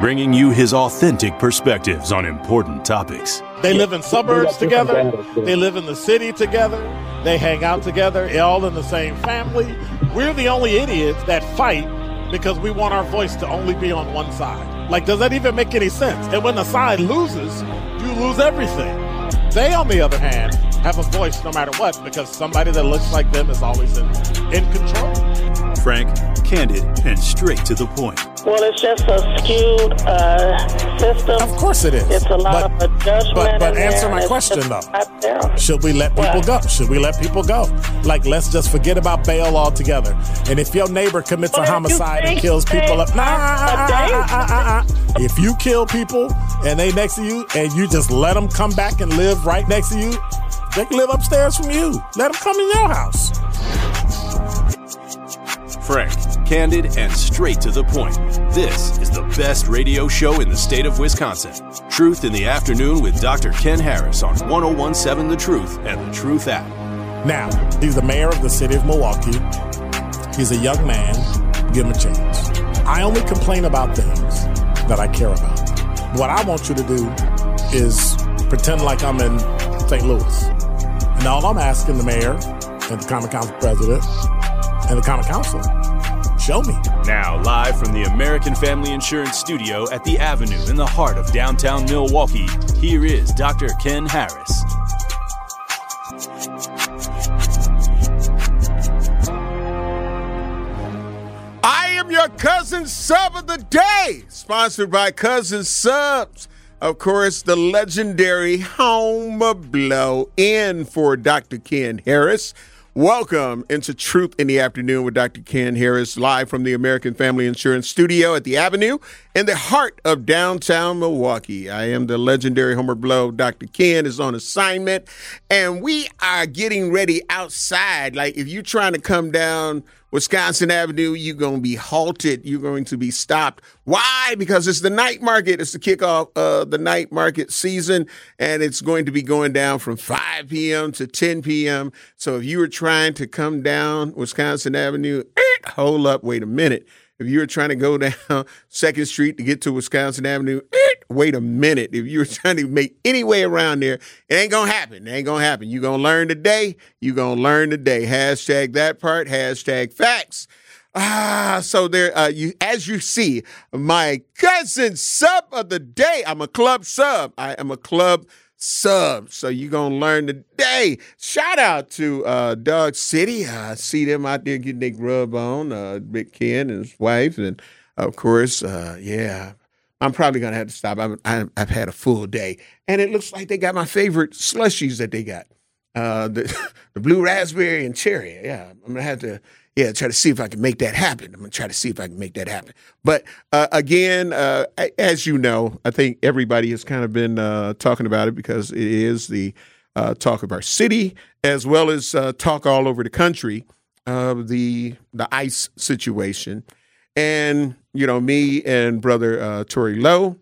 bringing you his authentic perspectives on important topics. They live in suburbs together. They live in the city together. They hang out together, all in the same family. We're the only idiots that fight because we want our voice to only be on one side. Like, does that even make any sense? And when the side loses, you lose everything. They, on the other hand, have a voice no matter what because somebody that looks like them is always in control. Frank, candid, and straight to the point. Well, it's just a skewed system. Of course it is. It's a lot of judgment. But answer my question, though. Should we let people go? Should we let people go? Like, let's just forget about bail altogether. And if your neighbor commits a homicide and kills people up, if you kill people and they next to you and you just let them come back and live right next to you, they can live upstairs from you. Let them come in your house. Frank, candid, and straight to the point. This is the best radio show in the state of Wisconsin. Truth in the Afternoon with Dr. Ken Harris on 1017 The Truth and The Truth app. Now, he's the mayor of the city of Milwaukee. He's a young man. Give him a chance. I only complain about things that I care about. What I want you to do is pretend like I'm in St. Louis. And all I'm asking the mayor and the Common Council president and the Common Council, show me. Now, live from the American Family Insurance Studio at the Avenue in the heart of downtown Milwaukee, here is Dr. Ken Harris. I am your Cousin Sub of the Day, sponsored by Cousin Subs. Of course, the legendary Homer Blow in for Dr. Ken Harris. Welcome into Truth in the Afternoon with Dr. Ken Harris, live from the American Family Insurance Studio at the Avenue in the heart of downtown Milwaukee. I am the legendary Homer Blow. Dr. Ken is on assignment, and we are getting ready outside. Like, if you're trying to come down Wisconsin Avenue, you're going to be halted. You're going to be stopped. Why? Because it's the night market. It's the kickoff of the night market season, and it's going to be going down from 5 p.m. to 10 p.m. So if you were trying to come down Wisconsin Avenue, hold up, wait a minute. If you were trying to go down 2nd Street to get to Wisconsin Avenue, wait a minute. If you were trying to make any way around there, it ain't going to happen. It ain't going to happen. You're going to learn today. You're going to learn today. Hashtag that part. Hashtag facts. So there, as you see, my Cousin Sub of the Day. I'm a club sub. I am a club sub. So you're going to learn today. Shout out to Dog City. I see them out there getting their grub on, Big Ken and his wife. And, of course, I'm probably going to have to stop. I've had a full day. And it looks like they got my favorite slushies that they got. The blue raspberry and cherry. Yeah, I'm going to have to try to see if I can make that happen. But again, as you know, I think everybody has kind of been talking about it because it is the talk of our city as well as talk all over the country of the ICE situation. And, you know, me and brother Tory Lowe,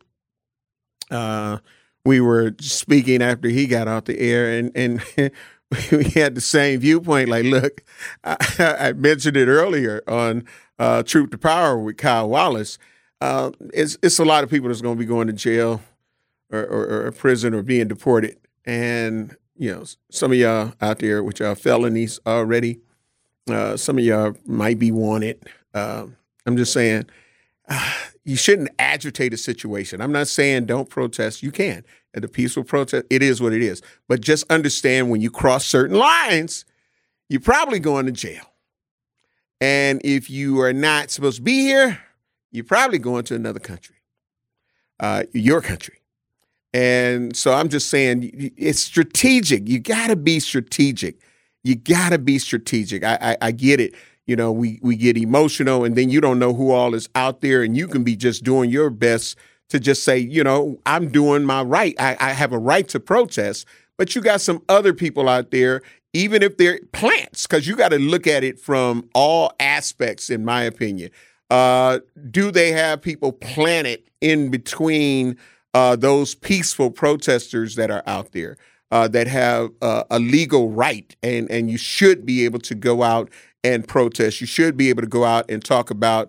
we were speaking after he got off the air and we had the same viewpoint. Like, look, I mentioned it earlier on Truth to Power with Kyle Wallace. It's a lot of people that's going to be going to jail or prison or being deported. And, you know, some of y'all out there with y'all felonies already, some of y'all might be wanted. I'm just saying you shouldn't agitate a situation. I'm not saying don't protest. You can. At a peaceful protest, it is what it is. But just understand when you cross certain lines, you're probably going to jail. And if you are not supposed to be here, you're probably going to another country, your country. And so I'm just saying it's strategic. You got to be strategic. I get it. You know, we get emotional and then you don't know who all is out there and you can be just doing your best to just say, you know, I'm doing my right. I have a right to protest, but you got some other people out there, even if they're plants, because you got to look at it from all aspects, in my opinion. Do they have people planted in between those peaceful protesters that are out there that have a legal right and you should be able to go out and protest? You should be able to go out and talk about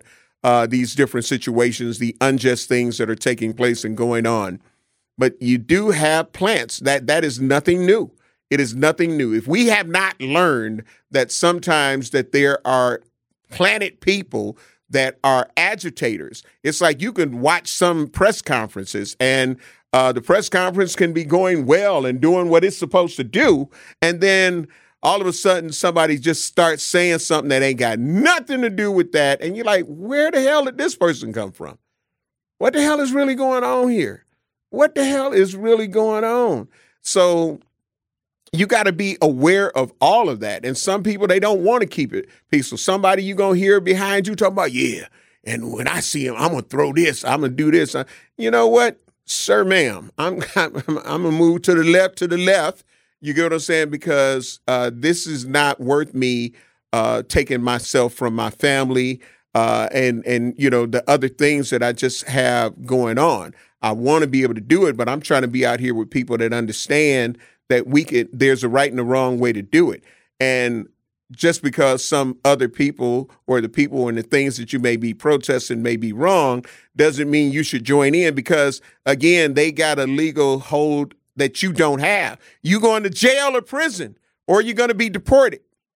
these different situations, the unjust things that are taking place and going on. But you do have plants. That is nothing new. It is nothing new. If we have not learned that sometimes that there are planted people that are agitators, it's like you can watch some press conferences and the press conference can be going well and doing what it's supposed to do. And then all of a sudden somebody just starts saying something that ain't got nothing to do with that. And you're like, where the hell did this person come from? What the hell is really going on here? What the hell is really going on? So you got to be aware of all of that. And some people, they don't want to keep it peaceful. Somebody you're going to hear behind you talking about, yeah, and when I see him, I'm going to throw this, I'm going to do this. You know what, sir, ma'am, I'm going to move to the left. You get what I'm saying? Because this is not worth me taking myself from my family and you know, the other things that I just have going on. I want to be able to do it, but I'm trying to be out here with people that understand that there's a right and a wrong way to do it. And just because some other people or the people and the things that you may be protesting may be wrong doesn't mean you should join in, because, again, they got a legal hold that you don't have. You going to jail or prison, or you're going to be deported.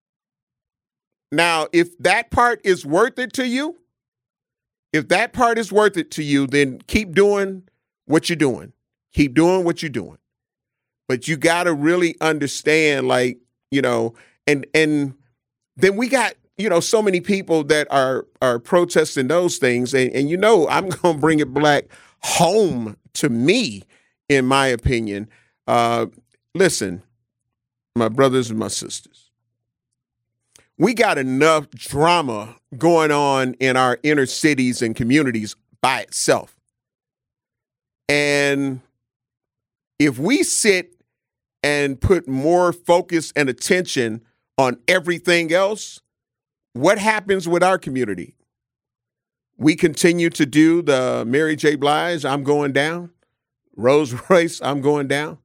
Now, if that part is worth it to you, then keep doing what you're doing. Keep doing what you're doing. But you got to really understand, like, you know, and then we got, you know, so many people that are protesting those things. And you know, I'm going to bring it back home to me, in my opinion. Listen, my brothers and my sisters, we got enough drama going on in our inner cities and communities by itself. And if we sit and put more focus and attention on everything else, what happens with our community? We continue to do the Mary J. Blige, I'm going down, Rolls Royce, I'm going down.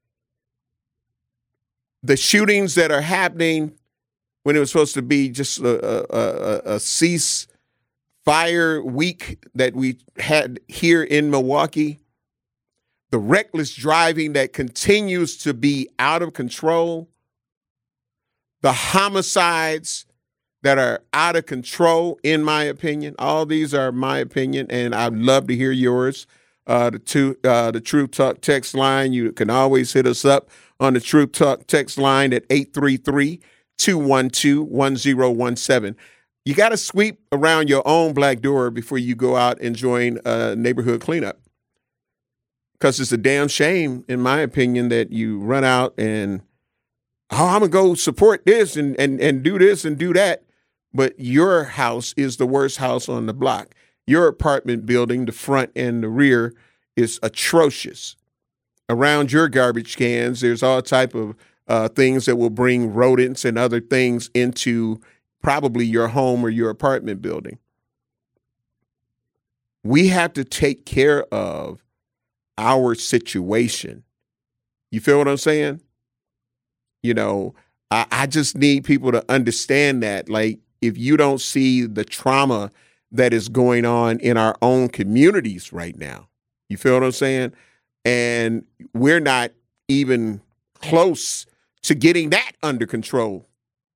The shootings that are happening when it was supposed to be just a ceasefire week that we had here in Milwaukee, the reckless driving that continues to be out of control, the homicides that are out of control, in my opinion. All these are my opinion, and I'd love to hear yours. The Truth Talk text line, you can always hit us up on the Truth Talk text line at 833-212-1017. You got to sweep around your own black door before you go out and join neighborhood cleanup. Because it's a damn shame, in my opinion, that you run out and, I'm going to go support this and do this and do that. But your house is the worst house on the block. Your apartment building, the front and the rear, is atrocious. Around your garbage cans, there's all type of things that will bring rodents and other things into probably your home or your apartment building. We have to take care of our situation. You feel what I'm saying? You know, I just need people to understand that, like, if you don't see the trauma that is going on in our own communities right now, you feel what I'm saying? And we're not even close to getting that under control.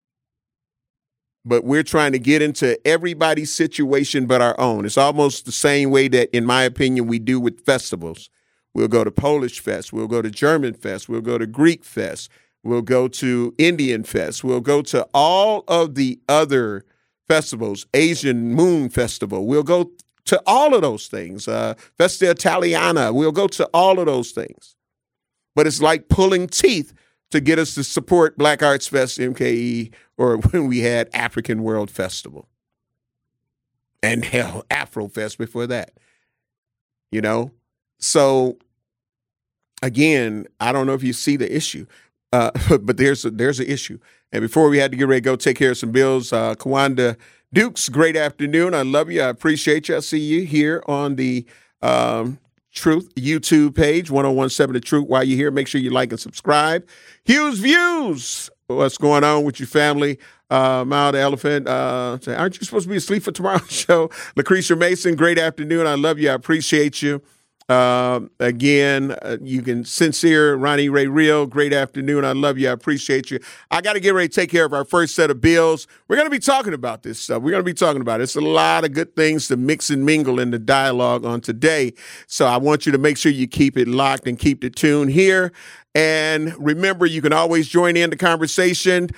But we're trying to get into everybody's situation but our own. It's almost the same way that, in my opinion, we do with festivals. We'll go to Polish Fest. We'll go to German Fest. We'll go to Greek Fest. We'll go to Indian Fest. We'll go to all of the other festivals, Asian Moon Festival. We'll go to all of those things, Festa Italiana. We'll go to all of those things. But it's like pulling teeth to get us to support Black Arts Fest, MKE, or when we had African World Festival. And hell, Afro Fest before that. You know? So, again, I don't know if you see the issue, but there's an issue. And before we had to get ready to go take care of some bills, Kawanda Dukes, great afternoon. I love you. I appreciate you. I see you here on the Truth YouTube page, 1017 The Truth. While you're here, make sure you like and subscribe. Hughes Views. What's going on with your family? Mild Elephant, say, aren't you supposed to be asleep for tomorrow's show? Lucretia Mason, great afternoon. I love you. I appreciate you. Again, you can Sincere, Ronnie Ray Real, great afternoon. I love you. I appreciate you. I got to get ready to take care of our first set of bills. We're going to be talking about this stuff. We're going to be talking about it. It's a lot of good things to mix and mingle in the dialogue on today. So I want you to make sure you keep it locked and keep the tune here. And remember, you can always join in the conversation,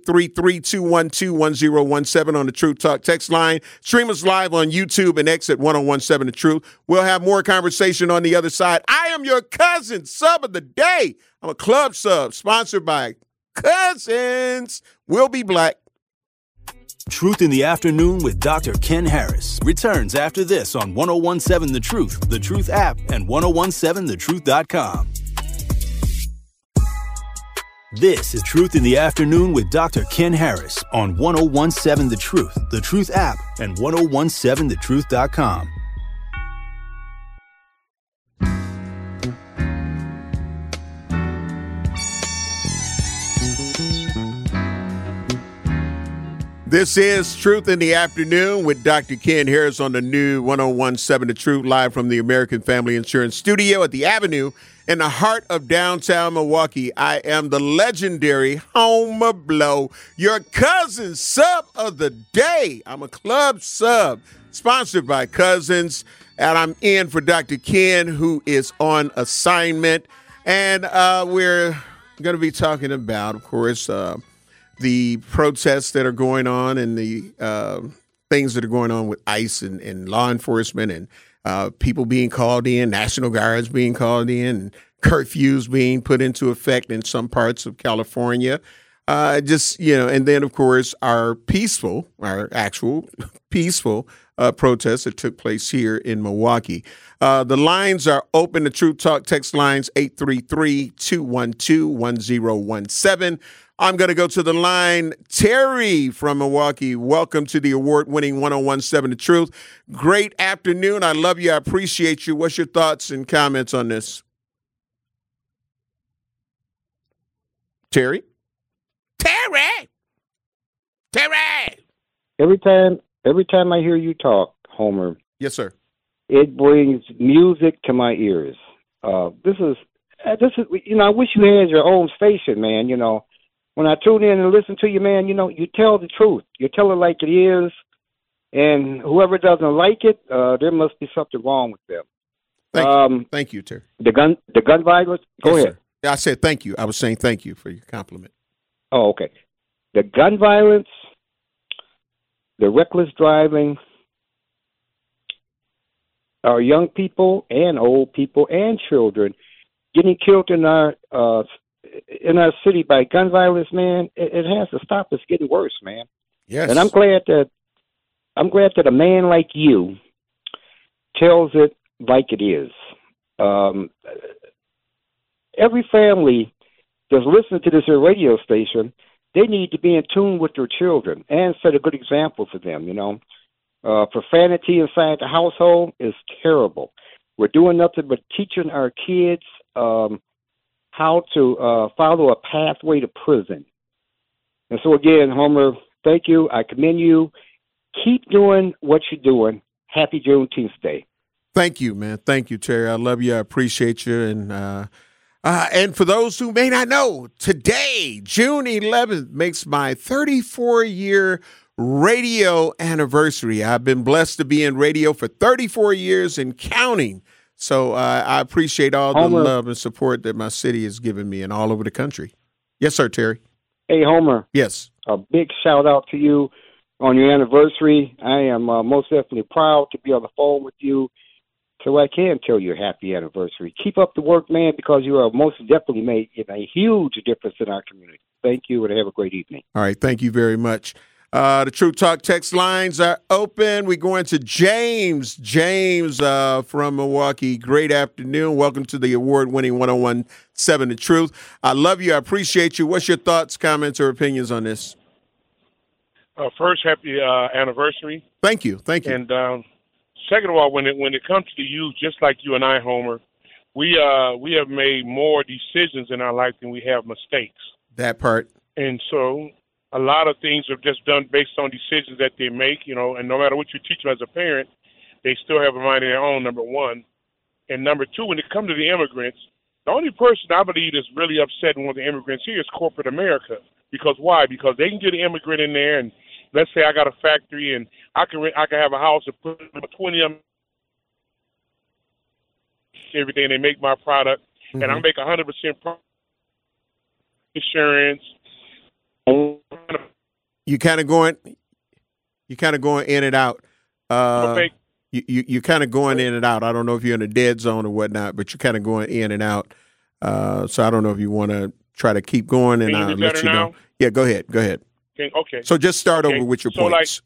833-212-1017 on the Truth Talk text line. Stream us live on YouTube and X at 1017 The Truth. We'll have more conversation on the other side. I am your cousin sub of the day. I'm a club sub sponsored by Cousins. We'll be black. Truth in the Afternoon with Dr. Ken Harris returns after this on 1017 The Truth, the Truth app, and 1017thetruth.com. This is Truth in the Afternoon with Dr. Ken Harris on 1017 The Truth, the Truth app, and 1017thetruth.com. This is Truth in the Afternoon with Dr. Ken Harris on the new 1017 The Truth, live from the American Family Insurance Studio at the Avenue in the heart of downtown Milwaukee. I am the legendary Homer Blow, your cousin sub of the day. I'm a club sub sponsored by Cousins, and I'm in for Dr. Ken, who is on assignment. And we're going to be talking about, of course, the protests that are going on and the things that are going on with ICE and law enforcement and people being called in, National Guards being called in, and curfews being put into effect in some parts of California. And then, of course, our actual peaceful protests that took place here in Milwaukee. The lines are open. The Truth Talk text lines, 833-212-1017. I'm going to go to the line. Terry from Milwaukee, welcome to the award-winning 1017 The Truth. Great afternoon. I love you. I appreciate you. What's your thoughts and comments on this? Terry? Terry! Every time I hear you talk, Homer. Yes, sir. It brings music to my ears. This is, I wish you had your own station, man. When I tune in and listen to you, man, you tell the truth. You tell it like it is, and whoever doesn't like it, there must be something wrong with them. Thank you, Terry. The gun violence. Go ahead. Sir. I said thank you. I was saying thank you for your compliment. Oh, okay. The gun violence, the reckless driving, our young people and old people and children getting killed in our city by gun violence, man, it has to stop. It's getting worse, man. Yes. And I'm glad that a man like you tells it like it is. Every family that's listening to this radio station, they need to be in tune with their children and set a good example for them, Profanity inside the household is terrible. We're doing nothing but teaching our kids how to follow a pathway to prison. And so, again, Homer, thank you. I commend you. Keep doing what you're doing. Happy Juneteenth Day. Thank you, man. Thank you, Terry. I love you. I appreciate you. And for those who may not know, today, June 11th, makes my 34-year radio anniversary. I've been blessed to be in radio for 34 years and counting. So I appreciate all the love and support that my city has given me and all over the country. Yes, sir, Terry. Hey, Homer. Yes. A big shout out to you on your anniversary. I am most definitely proud to be on the phone with you so I can tell you a happy anniversary. Keep up the work, man, because you are most definitely made a huge difference in our community. Thank you, and have a great evening. All right. Thank you very much. The Truth Talk text lines are open. We're going to James. James from Milwaukee. Great afternoon. Welcome to the award-winning 1017 The Truth. I love you. I appreciate you. What's your thoughts, comments, or opinions on this? First, happy anniversary. Thank you. Thank you. And second of all, when it comes to the youth, just like you and I, Homer, we have made more decisions in our life than we have mistakes. That part. And so a lot of things are just done based on decisions that they make, and no matter what you teach them as a parent, they still have a mind of their own, number one. And number two, when it comes to the immigrants, the only person I believe is really upset with the immigrants here is corporate America. Because why? Because they can get an immigrant in there, and let's say I got a factory, and I can have a house and put 20 of them every day, and they make my product, and I make 100% insurance. You kind of going in and out. You're kind of going in and out. I don't know if you're in a dead zone or whatnot, but you're kind of going in and out. So I don't know if you want to try to keep going, and I'll let you know. Yeah, go ahead. Okay. So just start over with your points.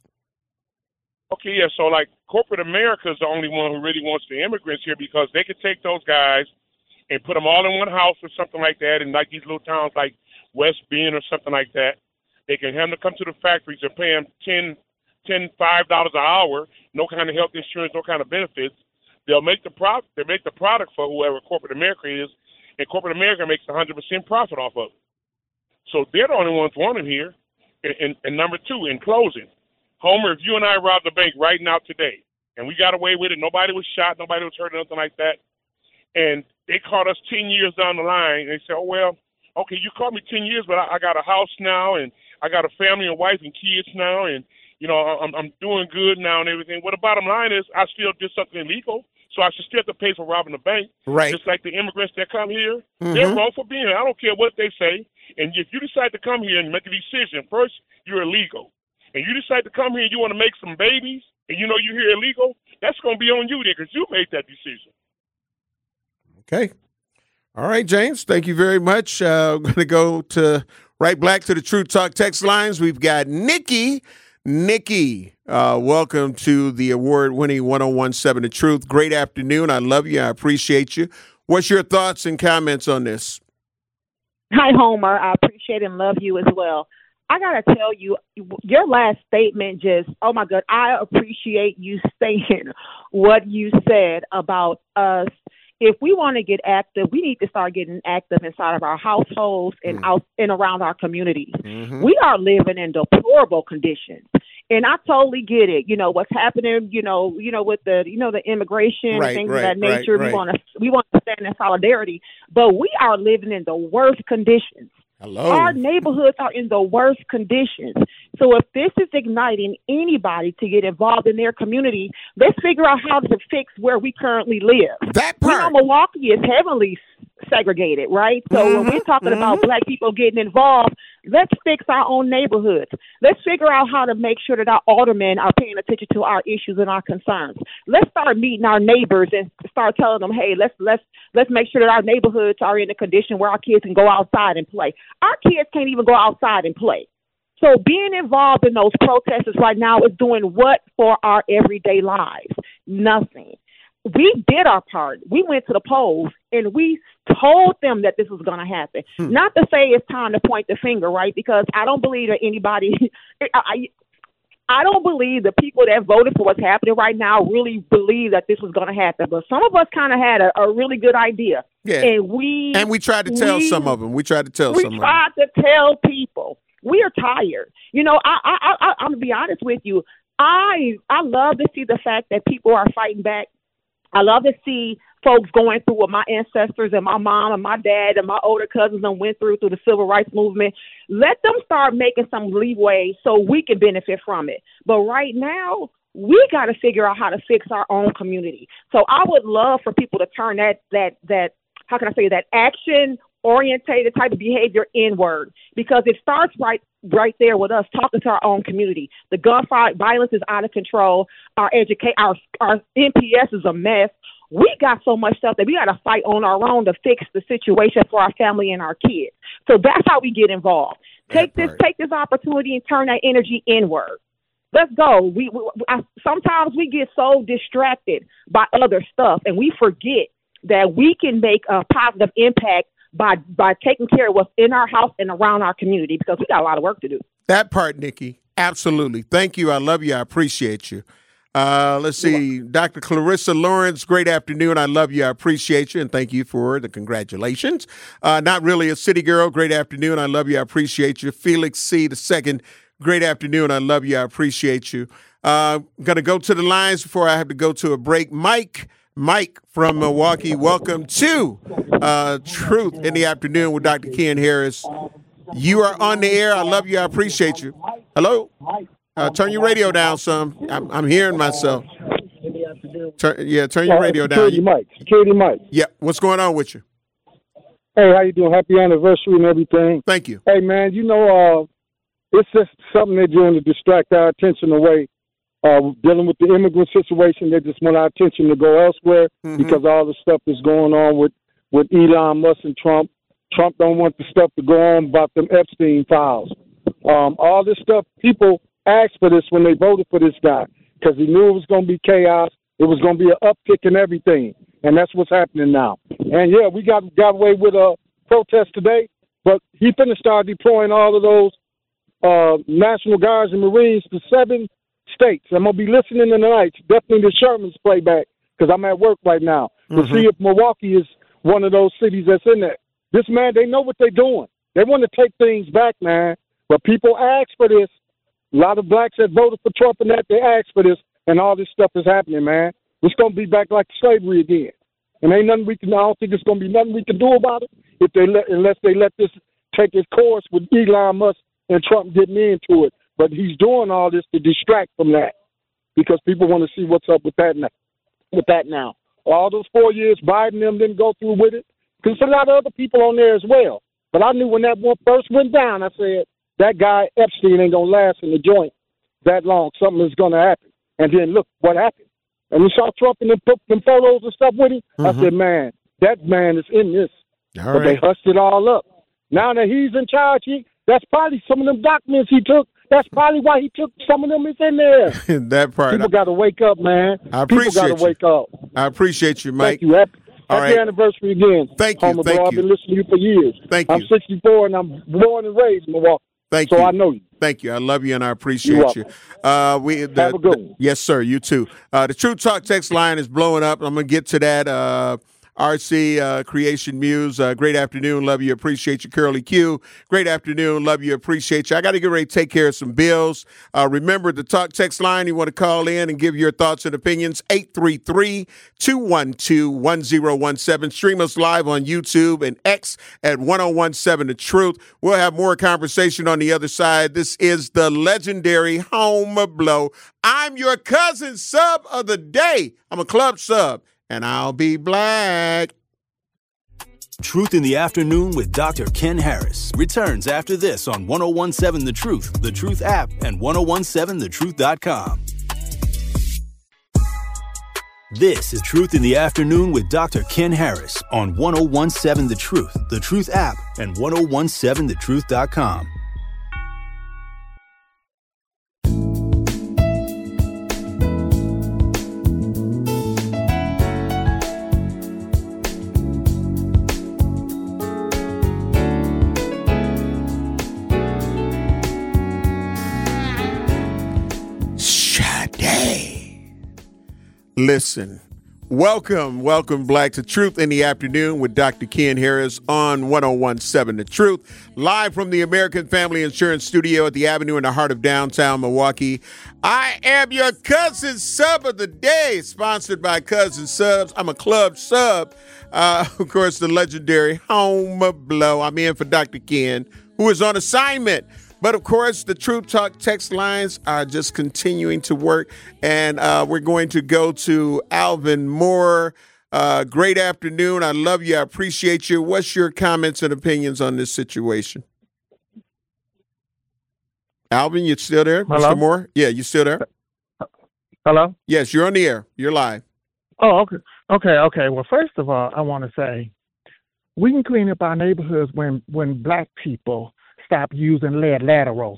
So corporate America is the only one who really wants the immigrants here, because they could take those guys and put them all in one house or something like that, and like these little towns like West Bend or something like that. They can have them come to the factories and pay them $5 an hour, no kind of health insurance, no kind of benefits. They'll make the product. They make the product for whoever corporate America is, and corporate America makes 100% profit off of it. So they're the only ones wanting here. And number two, in closing, Homer, if you and I robbed the bank right now today, and we got away with it, nobody was shot, nobody was hurt, nothing like that, and they caught us 10 years down the line, and they said, oh, well, okay, you caught me 10 years, but I got a house now, and I got a family and wife and kids now, and I'm doing good now and everything. Well, the bottom line is I still did something illegal, so I should still have to pay for robbing the bank. Right. Just like the immigrants that come here. They're wrong for being here. I don't care what they say. And if you decide to come here and make a decision, first, you're illegal. And you decide to come here and you want to make some babies, and you're here illegal, that's going to be on you there because you made that decision. Okay. All right, James, thank you very much. I'm going to go right back to the True Talk text lines. We've got Nikki. Nikki, welcome to the award-winning 1017 The Truth. Great afternoon. I love you. I appreciate you. What's your thoughts and comments on this? Hi, Homer. I appreciate and love you as well. I got to tell you, your last statement oh, my God, I appreciate you saying what you said about us. If we want to get active, we need to start getting active inside of our households and out and around our communities. We are living in deplorable conditions. And I totally get it. What's happening, with the immigration and things of that nature. Right. We want to stand in solidarity, but we are living in the worst conditions. Hello. Our neighborhoods are in the worst conditions. So if this is igniting anybody to get involved in their community, let's figure out how to fix where we currently live. That part. Milwaukee is heavily segregated, right? So when we're talking about Black people getting involved, let's fix our own neighborhoods. Let's figure out how to make sure that our aldermen are paying attention to our issues and our concerns. Let's start meeting our neighbors and start telling them, hey, let's make sure that our neighborhoods are in a condition where our kids can go outside and play. Our kids can't even go outside and play. So being involved in those protests right now is doing what for our everyday lives? Nothing. We did our part. We went to the polls and we told them that this was going to happen. Not to say it's time to point the finger, right? Because I don't believe that anybody, I don't believe the people that voted for what's happening right now really believe that this was going to happen. But some of us kind of had a really good idea. Yeah. And we tried to tell some of them. We tried to tell people. We are tired. I'm going to be honest with you. I love to see the fact that people are fighting back. I love to see folks going through what my ancestors and my mom and my dad and my older cousins went through the civil rights movement. Let them start making some leeway so we can benefit from it. But right now, we got to figure out how to fix our own community. So I would love for people to turn that how can I say that action-orientated type of behavior inward, because it starts right there with us talking to our own community. The gun violence is out of control. Our NPS is a mess. We got so much stuff that we got to fight on our own to fix the situation for our family and our kids. So that's how we get involved. Take this opportunity and turn that energy inward. Let's go. Sometimes we get so distracted by other stuff and we forget that we can make a positive impact by taking care of what's in our house and around our community, because we got a lot of work to do. That part, Nikki. Absolutely. Thank you. I love you. I appreciate you. Let's see. Dr. Clarissa Lawrence, great afternoon. I love you. I appreciate you. And thank you for the congratulations. Not really a city girl. Great afternoon. I love you. I appreciate you. Felix C. II, great afternoon. I love you. I appreciate you. I'm going to go to the lines before I have to go to a break. Mike from Milwaukee, welcome to Truth in the Afternoon with Dr. Ken Harris. You are on the air. I love you. I appreciate you. Hello? Turn your radio down some. I'm hearing myself. Turn your radio down. Security Mike. Yeah. What's going on with you? Hey, how you doing? Happy anniversary and everything. Thank you. Hey, man, it's just something they're doing to distract our attention away. Dealing with the immigrant situation, they just want our attention to go elsewhere because all the stuff is going on with Elon Musk and Trump. Trump don't want the stuff to go on about them Epstein files. All this stuff, people asked for this when they voted for this guy because he knew it was going to be chaos. It was going to be an uptick in everything, and that's what's happening now. And, yeah, we got away with a protest today, but he finna start deploying all of those National Guards and Marines to 7 states. I'm going to be listening tonight, definitely to Sherman's playback because I'm at work right now, to see if Milwaukee is one of those cities that's in there. This, man, they know what they're doing. They want to take things back, man, but people ask for this. A lot of blacks that voted for Trump and that, they asked for this, and all this stuff is happening, man. It's going to be back like slavery again. And ain't nothing I don't think it's going to be nothing we can do about it unless they let this take its course with Elon Musk and Trump getting into it. But he's doing all this to distract from that because people want to see what's up with that now. All those 4 years, Biden and them didn't go through with it because there's a lot of other people on there as well. But I knew when that one first went down, I said, that guy Epstein ain't going to last in the joint that long. Something is going to happen. And then look what happened. And we saw Trump and put them photos and stuff with him. I said, man, that man is in this. But they hushed it all up. Now that he's in charge, that's probably some of them documents he took. That's probably why he took some of them is in there. That part. People got to wake up, man. I appreciate People got to wake up. I appreciate you, Mike. Thank you. Happy anniversary again. Thank you. Thank you. I've been listening to you for years. Thank you. I'm 64 and I'm born and raised in Milwaukee. Thank you. So I know you. Thank you. I love you and I appreciate you. Have a good one. Yes, sir. You too. The True Talk text line is blowing up. I'm going to get to that. RC Creation Muse, great afternoon. Love you. Appreciate you. Curly Q, great afternoon. Love you. Appreciate you. I got to get ready to take care of some bills. Remember the talk text line. You want to call in and give your thoughts and opinions. 833-212-1017. Stream us live on YouTube and X at 1017 The Truth. We'll have more conversation on the other side. This is the legendary Home of Blow. I'm your cousin sub of the day. I'm a club sub. And I'll be black. Truth in the Afternoon with Dr. Ken Harris returns after this on 1017 The Truth app, and 1017thetruth.com. This is Truth in the Afternoon with Dr. Ken Harris on 1017 The Truth app, and 1017thetruth.com. Listen, welcome Black to Truth in the Afternoon with Dr. Ken Harris on 1017 The Truth, live from the American Family Insurance Studio at the Avenue in the heart of downtown Milwaukee. I am your cousin sub of the day, sponsored by Cousin Subs. I'm a club sub. Of course, the legendary Home of Blow. I'm in for Dr. Ken, who is on assignment. But, of course, the True Talk text lines are just continuing to work. And we're going to go to Alvin Moore. Great afternoon. I love you. I appreciate you. What's your comments and opinions on this situation? Alvin, you still there? Hello? Mr. Moore? Yeah, you still there? Hello? Yes, you're on the air. You're live. Oh, okay. Well, first of all, I want to say we can clean up our neighborhoods when black people stop using lead laterals.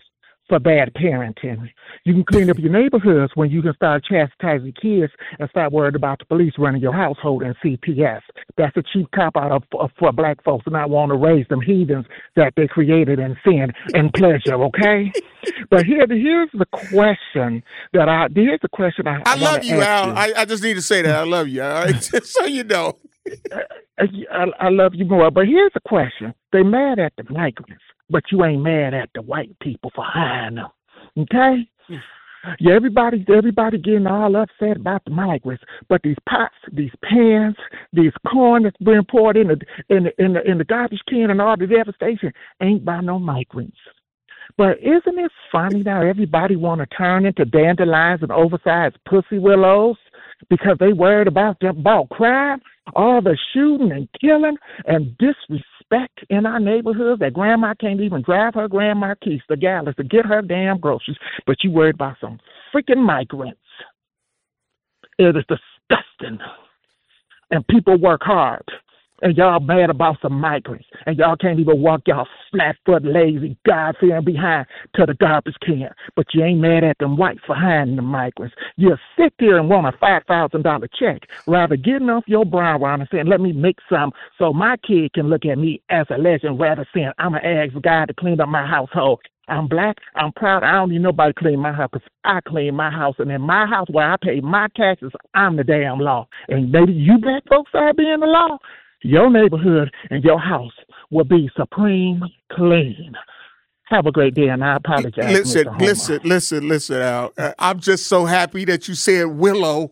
for bad parenting. You can clean up your neighborhoods when you can start chastising kids and start worried about the police running your household and CPS. That's a cheap cop-out for black folks not wanting to raise them heathens that they created in sin and pleasure, okay? But here's the question here's the question I love you, Al. You. I just need to say that. I love you, all right? Just so you know. I love you more. But here's the question. They mad at the migrants, but you ain't mad at the white people for hiring them. Okay? Yeah, everybody getting all upset about the migrants, but these pots, these pans, these corn that's being poured in the garbage can and all the devastation ain't by no migrants. But isn't it funny now everybody want to turn into dandelions and oversized pussy willows because they worried about crime, all the shooting and killing and disrespect in our neighborhoods that grandma can't even drive her Grand Marquis to Dallas to get her damn groceries, but you worried about some freaking migrants. It is disgusting. And people work hard. And y'all mad about some migrants. And y'all can't even walk y'all flat-foot, lazy, God-fearing behind to the garbage can. But you ain't mad at them whites for hiring the migrants. You'll sit there and want a $5,000 check rather getting off your brown round and saying, let me make some so my kid can look at me as a legend rather saying, I'm an ask guy to clean up my household. I'm black. I'm proud. I don't need nobody to clean my house because I clean my house. And in my house where I pay my taxes, I'm the damn law. And maybe you black folks are being the law. Your neighborhood and your house will be supreme clean. Have a great day, and I apologize. Listen, Al. I'm just so happy that you said Willow.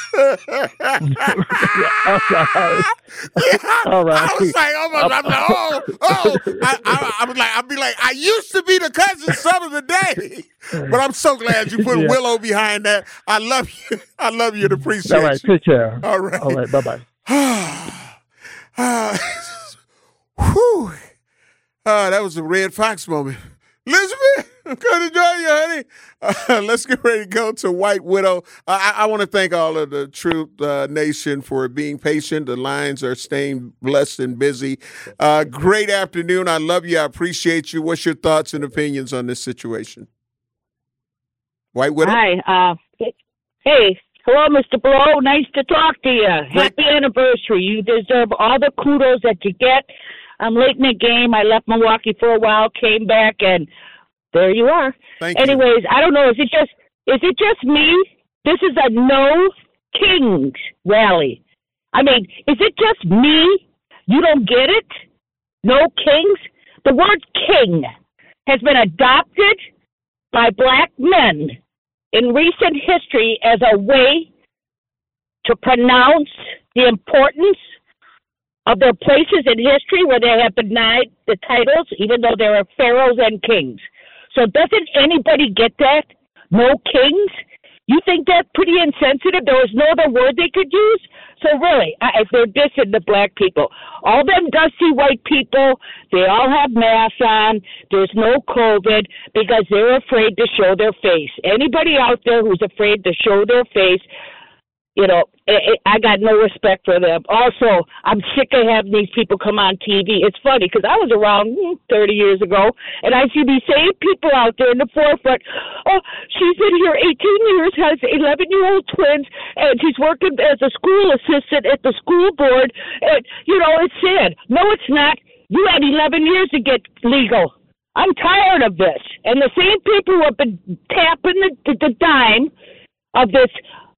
All right. I was like, I'd be like, I used to be the cousin son of the day, but I'm so glad you put Willow behind that. I love you. I love you and appreciate you. All right, take care. All right. All right, bye-bye. That was a Red Fox moment. Elizabeth, I'm going to join you, honey. Let's get ready to go to White Widow. I want to thank all of the Truth Nation for being patient. The lines are staying blessed and busy. Great afternoon. I love you. I appreciate you. What's your thoughts and opinions on this situation? White Widow? Hi. Hey. Hello, Mr. Blow. Nice to talk to you. Happy anniversary. You deserve all the kudos that you get. I'm late in the game. I left Milwaukee for a while, came back, and there you are. Anyways, I don't know. Is it just me? This is a no kings rally. I mean, is it just me? You don't get it? No kings? The word king has been adopted by black men in recent history as a way to pronounce the importance of their places in history where they have denied the titles, even though there are pharaohs and kings. So doesn't anybody get that? No kings? You think that's pretty insensitive? There was no other word they could use? So really, they're dissing the black people. All them dusty white people, they all have masks on. There's no COVID because they're afraid to show their face. Anybody out there who's afraid to show their face, you know, I got no respect for them. Also, I'm sick of having these people come on TV. It's funny because I was around 30 years ago, and I see these same people out there in the forefront. Oh, she's been here 18 years, has 11-year-old twins, and she's working as a school assistant at the school board. And, you know, it's sad. No, it's not. You had 11 years to get legal. I'm tired of this. And the same people who have been tapping the dime of this,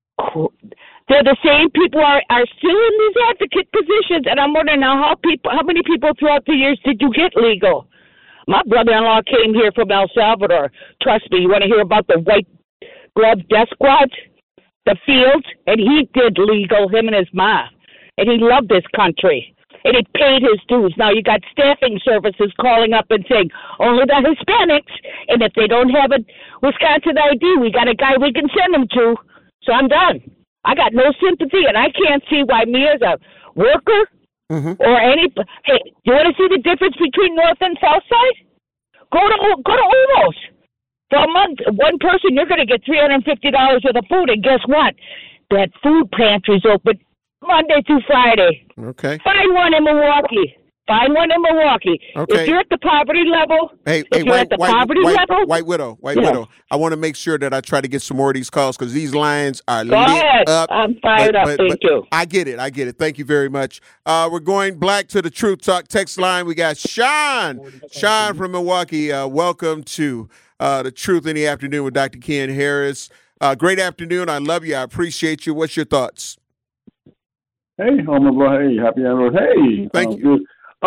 they're the same people are still in these advocate positions, and I'm wondering now how many people throughout the years did you get legal? My brother-in-law came here from El Salvador. Trust me, you want to hear about the white glove death squads, the fields, and he did legal, him and his ma, and he loved this country, and he paid his dues. Now you got staffing services calling up and saying only the Hispanics, and if they don't have a Wisconsin ID, we got a guy we can send them to. So I'm done. I got no sympathy, and I can't see why me as a worker or any. Hey, you want to see the difference between North and South Side? Go to Umos. For a month, one person, you're going to get $350 worth of food, and guess what? That food pantry's open Monday through Friday. Okay. Find one in Milwaukee. Find one in Milwaukee. Okay. If you're at the poverty level, White Widow, I want to make sure that I try to get some more of these calls because these lines are Go lit ahead. up. I'm fired up. Thank you. I get it. Thank you very much. We're going black to the Truth Talk text line. We got Sean from Milwaukee. Welcome to the Truth in the Afternoon with Dr. Ken Harris. Great afternoon. I love you. I appreciate you. What's your thoughts? Hey, Homer, hey, happy anniversary. Hey, thank you.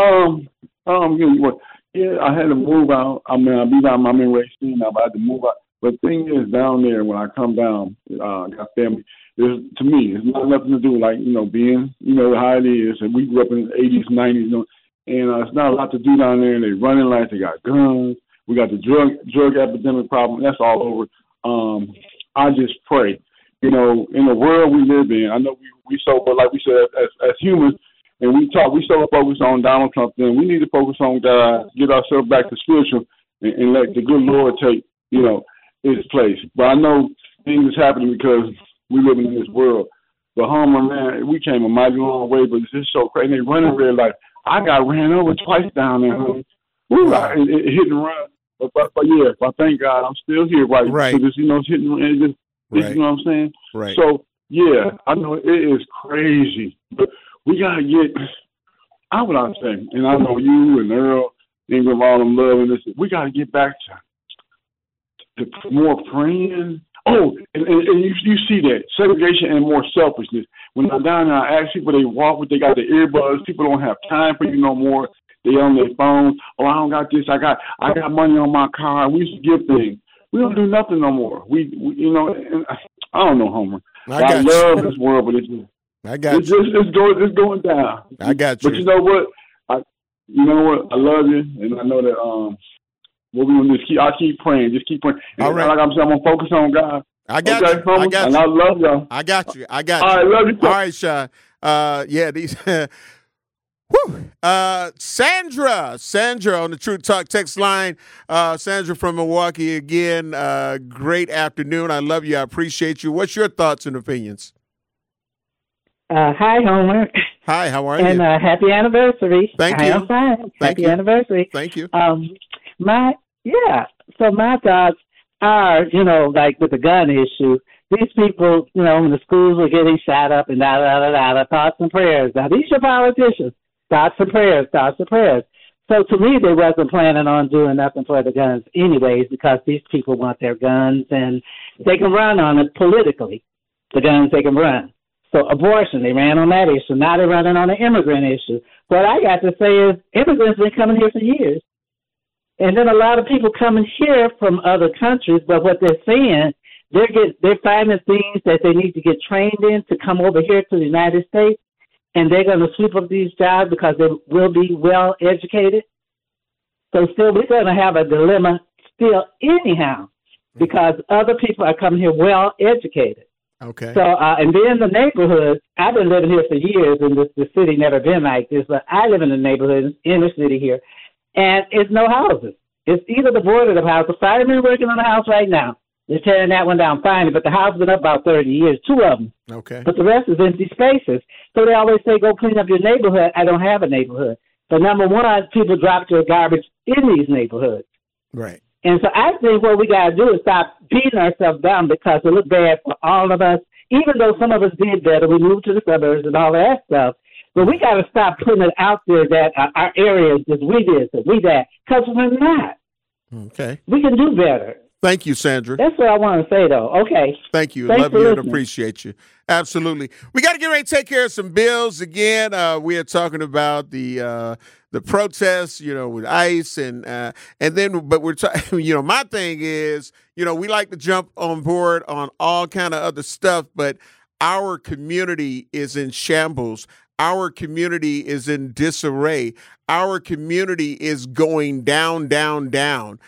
Yeah, I had to move out. I mean, I'm in Racine now, but I had to move out. But the thing is, down there, when I come down, got family, to me, it's not nothing to do like, being, how it is. And we grew up in the 80s, 90s, and it's not a lot to do down there. And they running like they got guns. We got the drug epidemic problem. That's all over. I just pray, in the world we live in, I know we so, but like we said, as humans, and we so focused on Donald Trump, then we need to focus on God, get ourselves back to spiritual, and let the good Lord take, his place. But I know things is happening because we live in this world. But Homer, man, we came a mighty long way, but it's just so crazy. They running red light. I got ran over twice down there. Woo, it hit and run. But yeah, but thank God I'm still here, right? So this, it's hitting and just, you know what I'm saying? Right. So yeah, I know it is crazy, but we gotta get. I would say, and I know you and Earl, Ingram, all them love and this. We gotta get back to more praying. Oh, and you see that segregation and more selfishness. When I'm down there, I ask people, they walk with, they got the earbuds. People don't have time for you no more. They on their phones. Oh, I don't got this. I got money on my car. We used to give things. We don't do nothing no more. We and I don't know, Homer. I love this world, but it's going down. I got you. But you know what? I love you, and I know that what we gonna do is I keep praying. Just keep praying. All right. Like I'm saying, I'm gonna focus on God. I got you. Homer? I got and you. I love y'all. I got you. All right, love you. All right, Sean. Yeah, these. Sandra on the Truth Talk text line. Sandra from Milwaukee again. Great afternoon. I love you. I appreciate you. What's your thoughts and opinions? Hi, Homer. Hi, how are you? And happy anniversary. Thank you. I am fine. Happy anniversary. Thank you. So my thoughts are, like with the gun issue, these people, when the schools are getting shot up and thoughts and prayers. Now, these are politicians. Thoughts and prayers. So to me, they wasn't planning on doing nothing for the guns anyways, because these people want their guns and they can run on it politically. The guns they can run. So abortion, they ran on that issue. Now they're running on the immigrant issue. What I got to say is immigrants been coming here for years. And then a lot of people coming here from other countries, but what they're saying, they're finding things that they need to get trained in to come over here to the United States, and they're going to sweep up these jobs because they will be well educated. So still, we're going to have a dilemma still anyhow, because other people are coming here well educated. Okay. So, and then the neighborhoods, I've been living here for years, and the city never been like this, but I live in the neighborhood, in the city here, and it's no houses. It's either the board or the house. The firemen working on the house right now. They're tearing that one down finally, but the house has been up about 30 years, 2 of them. Okay. But the rest is empty spaces. So they always say, go clean up your neighborhood. I don't have a neighborhood. But number one, people drop their garbage in these neighborhoods. Right. And so I think what we got to do is stop beating ourselves down, because it look bad for all of us. Even though some of us did better, we moved to the suburbs and all that stuff. But we got to stop putting it out there that our areas is we this and we that, because we're not. Okay. We can do better. Thank you, Sandra. That's what I want to say, though. Okay. Thank you. Thanks Love you and listening. appreciate you. Absolutely. We got to get ready to take care of some bills again. We are talking about the protests, with ICE and then, but we're talking, my thing is, we like to jump on board on all kind of other stuff, but our community is in shambles. Our community is in disarray. Our community is going down, down, down.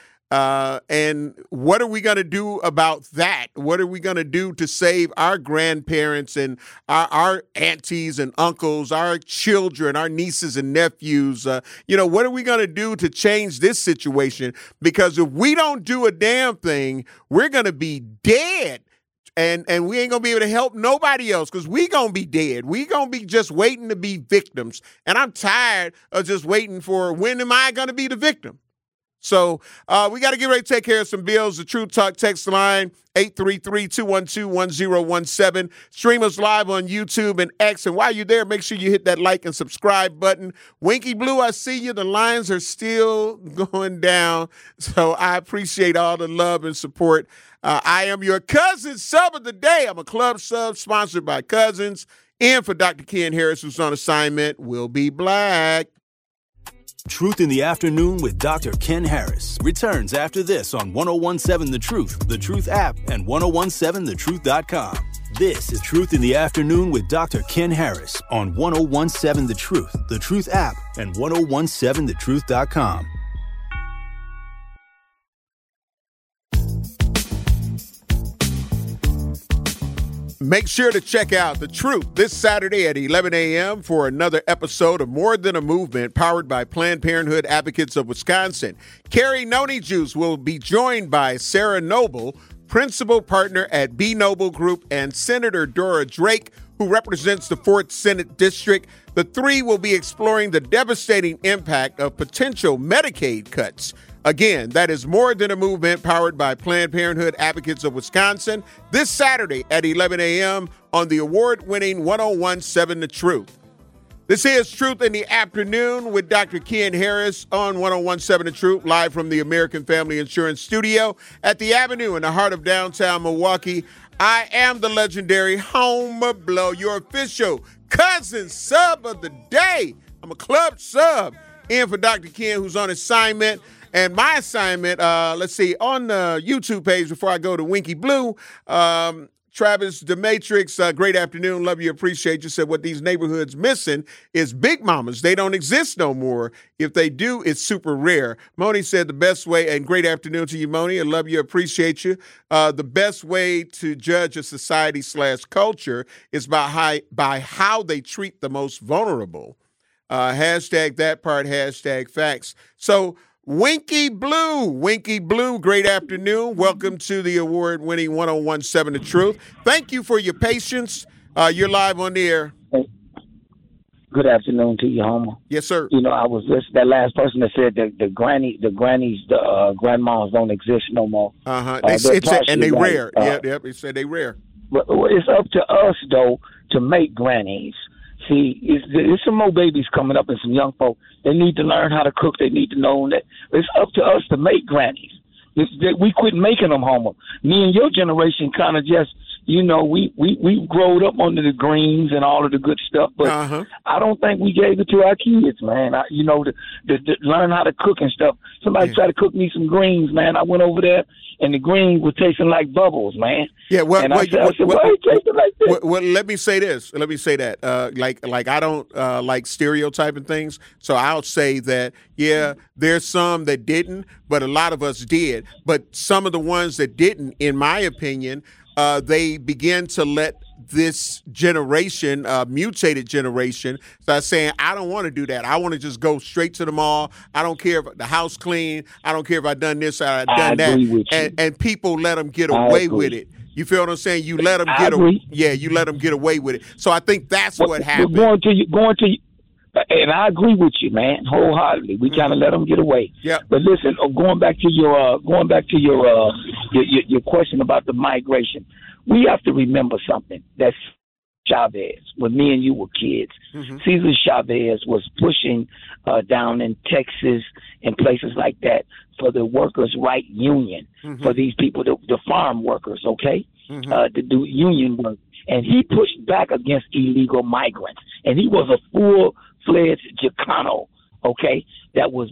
And what are we going to do about that? What are we going to do to save our grandparents and our aunties and uncles, our children, our nieces and nephews? What are we going to do to change this situation? Because if we don't do a damn thing, we're going to be dead And we ain't going to be able to help nobody else because we going to be dead. We going to be just waiting to be victims. And I'm tired of just waiting for when am I going to be the victim? So we got to get ready to take care of some bills. The Truth Talk text line, 833-212-1017. Stream us live on YouTube and X. And while you're there, make sure you hit that like and subscribe button. Winky Blue, I see you. The lines are still going down. So I appreciate all the love and support. I am your cousin sub of the day. I'm a club sub sponsored by Cousins. And for Dr. Ken Harris, who's on assignment, will be black. Truth in the Afternoon with Dr. Ken Harris returns after this on 1017 The Truth, The Truth app, and 1017thetruth.com. This is Truth in the Afternoon with Dr. Ken Harris on 1017 The Truth app, and 1017thetruth.com. Make sure to check out The Truth this Saturday at 11 a.m. for another episode of More Than a Movement, powered by Planned Parenthood Advocates of Wisconsin. Carrie Noni Juice will be joined by Sarah Noble, principal partner at B Noble Group, and Senator Dora Drake, who represents the 4th Senate District. The three will be exploring the devastating impact of potential Medicaid cuts. Again, that is More Than a Movement, powered by Planned Parenthood Advocates of Wisconsin, this Saturday at 11 a.m. on the award-winning 1017 The Truth. This is Truth in the Afternoon with Dr. Ken Harris on 1017 The Truth, live from the American Family Insurance Studio at the Avenue in the heart of downtown Milwaukee. I am the legendary Homer Blow, your official cousin sub of the day. I'm a club sub in for Dr. Ken, who's on assignment. And my assignment, let's see, on the YouTube page before I go to Winky Blue, Travis DeMatrix, great afternoon, love you, appreciate you, said what these neighborhoods missing is big mamas. They don't exist no more. If they do, it's super rare. Moni said the best way, and great afternoon to you, Moni, I love you, appreciate you. The best way to judge a society/culture is by how they treat the most vulnerable. Hashtag that part, hashtag facts. So, Winky Blue, great afternoon. Welcome to the award-winning 1017 The Truth. Thank you for your patience. You're live on the air. Hey. Good afternoon to you, Homer. Yes, sir. You know, I was listening that last person that said that the grandmas don't exist no more. And they rare. Yep. They said they rare. But it's up to us though to make grannies. See, there's some more babies coming up and some young folk. They need to learn how to cook. They need to know that it's up to us to make grannies. We quit making them, Homer. Me and your generation kind of just, you know, we growed up under the greens and all of the good stuff, but I don't think we gave it to our kids, man. To learn how to cook and stuff. Somebody tried to cook me some greens, man. I went over there, and the greens were tasting like bubbles, man. Yeah, why it tasted like this? Well, let me say this. Let me say that. Like I don't like stereotyping things, so I'll say that, yeah, there's some that didn't, but a lot of us did. But some of the ones that didn't, in my opinion, they began to let this generation, mutated generation, start saying, I don't want to do that. I want to just go straight to the mall. I don't care if the house clean. I don't care if I've done this or I've done that. And people let them get away with it. You feel what I'm saying? You let them you let them get away with it. So I think that's what happened. Going to and I agree with you, man, wholeheartedly. We kind of let them get away. Yeah. But listen, going back to your question about the migration, we have to remember something. That's Chavez. When me and you were kids, Cesar Chavez was pushing down in Texas and places like that for the workers' right union for these people, the farm workers, okay, to do union work. And he pushed back against illegal migrants. And he was a full-fledged Chicano, okay, that was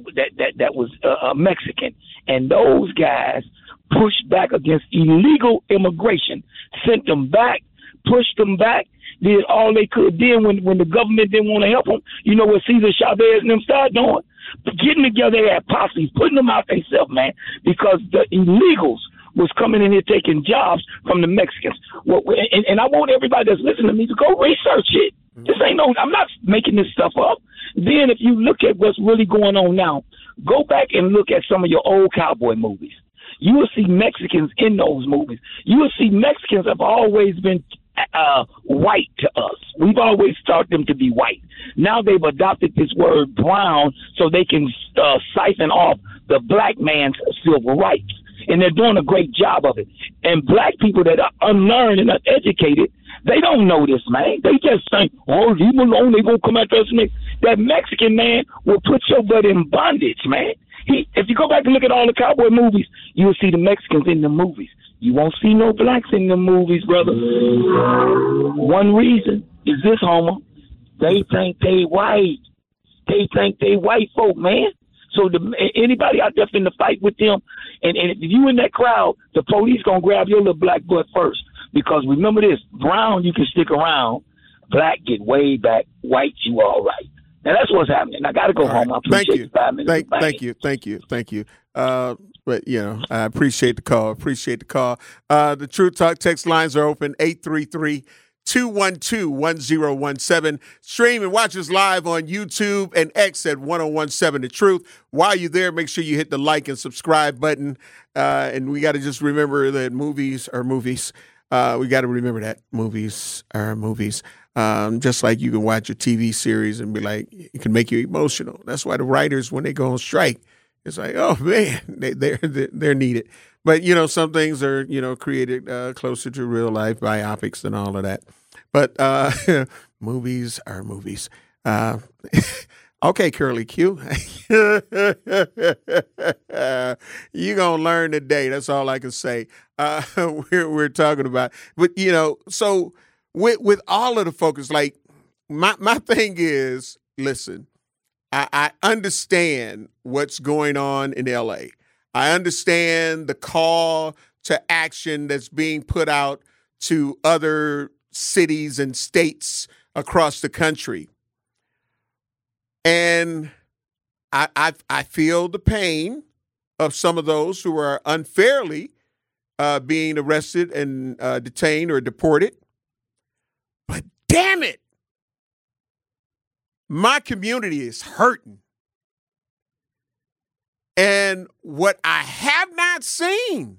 Mexican. And those guys pushed back against illegal immigration, sent them back, pushed them back, did all they could. Then when the government didn't want to help them, you know what Cesar Chavez and them started doing? Getting together at posses, putting them out themselves, man, because the illegals was coming in here taking jobs from the Mexicans. And I want everybody that's listening to me to go research it. This ain't I'm not making this stuff up. Then if you look at what's really going on now, go back and look at some of your old cowboy movies. you will see Mexicans in those movies. You will see Mexicans have always been white to us. We've always thought them to be white. Now they've adopted this word brown so they can siphon off the black man's civil rights. And they're doing a great job of it. And black people that are unlearned and uneducated, they don't know this, man. They just think, oh, leave them alone, they gonna come after us. That Mexican man will put your butt in bondage, man. If you go back and look at all the cowboy movies, you will see the Mexicans in the movies. You won't see no blacks in the movies, brother. One reason is this, Homer. They think they white. They think they white folk, man. So anybody out there finna fight with them, and if you in that crowd, the police gonna grab your little black butt first. Because remember this, brown you can stick around, black get way back, white you all right. Now that's what's happening. I gotta go home. I appreciate you. 5 minutes. Thank you. But I appreciate the call. The Truth Talk text lines are open 833-212-1017. Stream and watch us live on YouTube and X at 1017 The Truth. While you're there, make sure you hit the like and subscribe button. And we got to just remember that movies are movies. We got to remember that movies are movies. Just like you can watch a TV series and be like, it can make you emotional. That's why the writers, when they go on strike, it's like, oh man, they're needed. But some things are created closer to real life, biopics and all of that. But movies are movies. Okay, Curly Q, you gonna learn today. That's all I can say. We're talking about, but so with all of the focus, like my thing is, listen. I understand what's going on in LA. I understand the call to action that's being put out to other cities and states across the country. And I feel the pain of some of those who are unfairly being arrested and detained or deported. But damn it, my community is hurting. And what I have not seen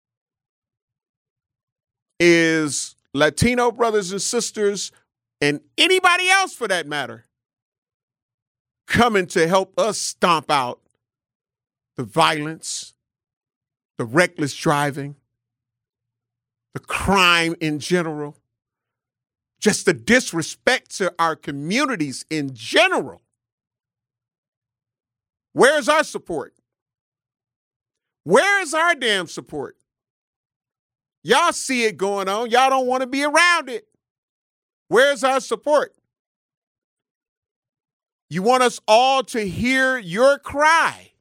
is Latino brothers and sisters, and anybody else for that matter, coming to help us stomp out the violence, the reckless driving, the crime in general, just the disrespect to our communities in general. Where's our support? Where is our damn support? Y'all see it going on. Y'all don't want to be around it. Where's our support? You want us all to hear your cry.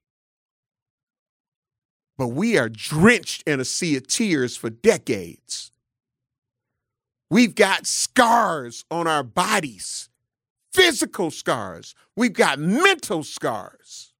But we are drenched in a sea of tears for decades. We've got scars on our bodies, physical scars. We've got mental scars.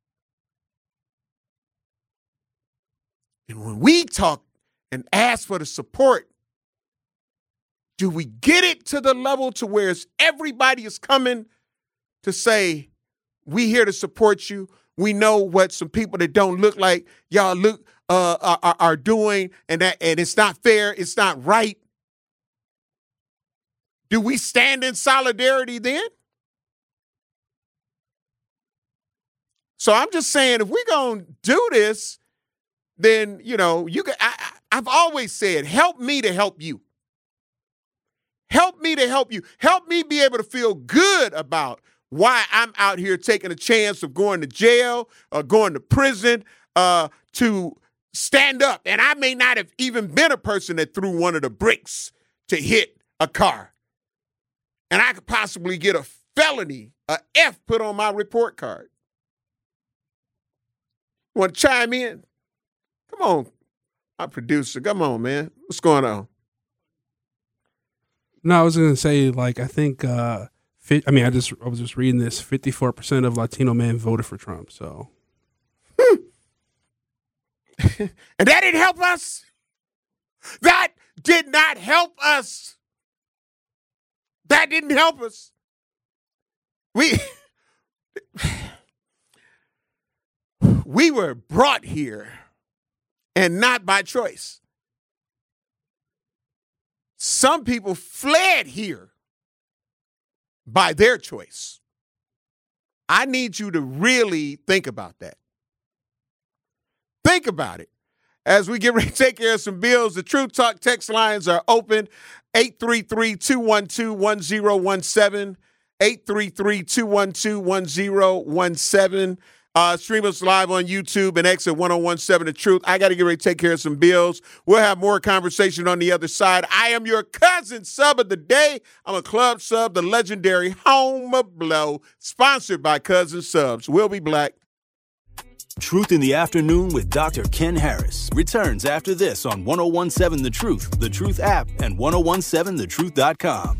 And when we talk and ask for the support, do we get it to the level to where everybody is coming to say, we here to support you. We know what some people that don't look like y'all are doing, and it's not fair. It's not right. Do we stand in solidarity then? So I'm just saying, if we're going to do this, then, I've always said, help me to help you. Help me to help you. Help me be able to feel good about why I'm out here taking a chance of going to jail or going to prison to stand up. And I may not have even been a person that threw one of the bricks to hit a car. And I could possibly get a felony, a F put on my report card. Want to chime in? Come on, my producer. Come on, man. What's going on? No, I was going to say, I think, I was just reading this, 54% of Latino men voted for Trump, so. And that didn't help us. That did not help us. That didn't help us. We were brought here and not by choice. Some people fled here by their choice. I need you to really think about that. Think about it. As we get ready to take care of some bills, the Truth Talk text lines are open. 833-212-1017. 833-212-1017. Stream us live on YouTube and X at 1017 The Truth. I got to get ready to take care of some bills. We'll have more conversation on the other side. I am your cousin sub of the day. I'm a club sub, the legendary Home of Blow, sponsored by Cousin Subs. We'll be back. Truth in the Afternoon with Dr. Ken Harris returns after this on 1017 The Truth app, and 1017thetruth.com.